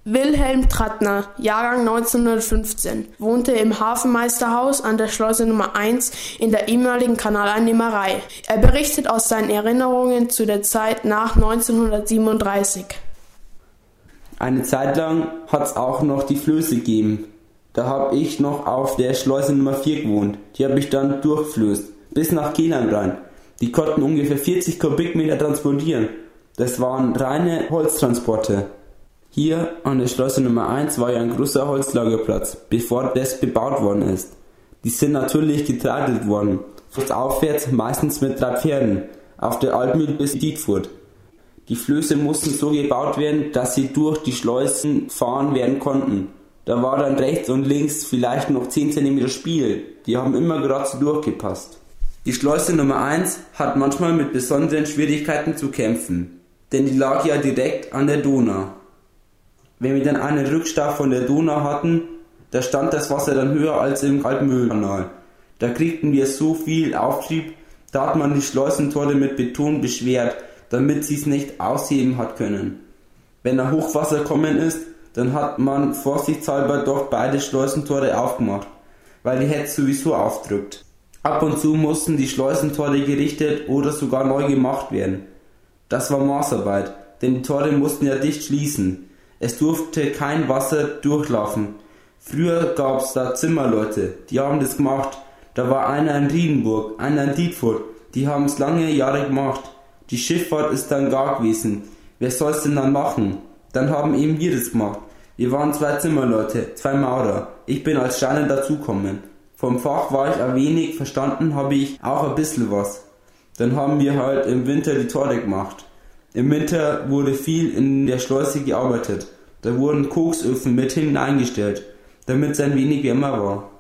Wilhelm Trattner, Jahrgang 1915, wohnte im Hafenmeisterhaus an der Schleuse Nummer 1 in der ehemaligen Kanaleinnehmerei. Er berichtet aus seinen Erinnerungen zu der Zeit nach 1937. Eine Zeit lang hat's auch noch die Flöße gegeben. Da habe ich noch auf der Schleuse Nummer 4 gewohnt. Die habe ich dann durchflößt, bis nach Kehlheim rein. Die konnten ungefähr 40 Kubikmeter transportieren. Das waren reine Holztransporte. Hier an der Schleuse Nummer 1 war ja ein großer Holzlagerplatz, bevor das bebaut worden ist. Die sind natürlich getreidelt worden, flussaufwärts meistens mit 3 Pferden, auf der Altmühl bis Dietfurt. Die Flöße mussten so gebaut werden, dass sie durch die Schleusen fahren werden konnten. Da war dann rechts und links vielleicht noch 10 cm Spiegel, die haben immer gerade so durchgepasst. Die Schleuse Nummer 1 hat manchmal mit besonderen Schwierigkeiten zu kämpfen, denn die lag ja direkt an der Donau. Wenn wir dann einen Rückstau von der Donau hatten, da stand das Wasser dann höher als im Altmühlkanal. Da kriegten wir so viel Auftrieb, da hat man die Schleusentore mit Beton beschwert, damit sie es nicht ausheben hat können. Wenn ein Hochwasser kommen ist, dann hat man vorsichtshalber doch beide Schleusentore aufgemacht, weil die hätte sowieso aufdrückt. Ab und zu mussten die Schleusentore gerichtet oder sogar neu gemacht werden. Das war Maßarbeit, denn die Tore mussten ja dicht schließen. Es durfte kein Wasser durchlaufen. Früher gab's da Zimmerleute, die haben das gemacht. Da war einer in Riedenburg, einer in Dietfurt, die haben's lange Jahre gemacht. Die Schifffahrt ist dann gar gewesen. Wer soll's denn dann machen? Dann haben eben wir das gemacht. Wir waren 2 Zimmerleute, 2 Maurer. Ich bin als Steiner dazugekommen. Vom Fach war ich ein wenig, verstanden habe ich auch ein bisschen was. Dann haben wir halt im Winter die Tore gemacht. Im Winter wurde viel in der Schleuse gearbeitet. Da wurden Koksöfen mit hinten eingestellt, damit es ein wenig wärmer war.